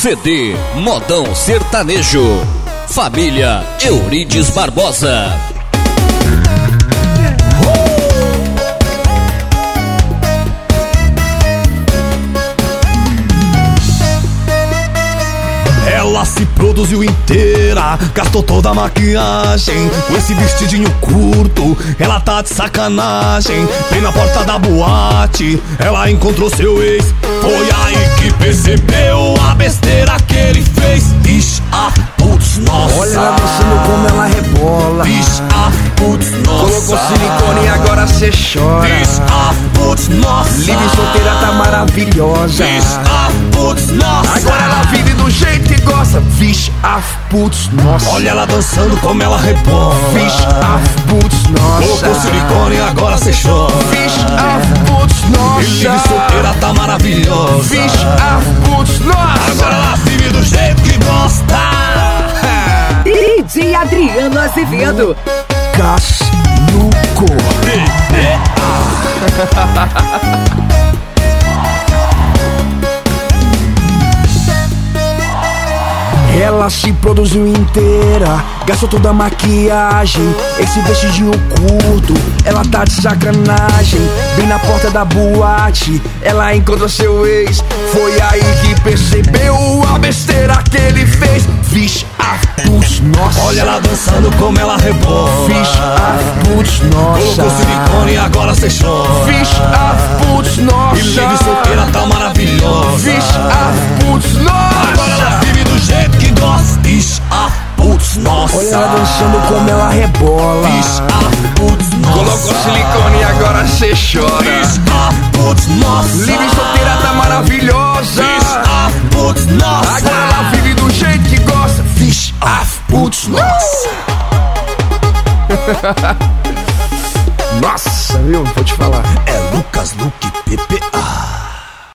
CD Modão Sertanejo. Família Eurides Barbosa. Ela se produziu inteira, gastou toda a maquiagem. Com esse vestidinho curto, ela tá de sacanagem. Bem na porta da boate, ela encontrou seu ex. Foi aí que percebeu a besteira que ele fez. Ixi, putz, nossa. Olha ela dançando como ela rebola. Ixi, putz, nossa. Colocou silicone e agora cê chora. Ixi, putz, nossa. Livre solteira tá maravilhosa. Ixi, putz, nossa. Agora ela vive do jeito que gosta. Vixe, putz, nossa. Olha ela dançando como ela rebola. Vixe, putz, nossa. Colocou silicone e agora cê chora. Vixe, putz, nossa. E livre solteira tá maravilhosa. Vixe, putz, nossa. Agora ela vive do jeito que gosta. DJ Adriano Azevedo. Casnuco. Ela se produziu inteira, gastou toda a maquiagem. Esse vestidinho curto, ela tá de sacanagem. Bem na porta da boate, ela encontrou seu ex. Foi aí que percebeu a besteira que ele fez. Vixe, putz, nossa. Olha ela dançando como ela rebola. Vixe, putz, nossa. Colocou silicone e agora cê chora. Vixe, putz, nossa. E livre solteira tá maravilhosa. Vixe, putz, nossa. Agora ela vive do jeito que gosta. Ixi, putz, nossa. Olha ela dançando como ela rebola. Ixi, putz, nossa. Colocou silicone e agora cê chora. Ixi, putz, nossa. Livre solteira tá maravilhosa. Ixi, putz, nossa. Agora ela vive do jeito que gosta. Vixe, putz, nossa. Nossa, viu? Vou te falar.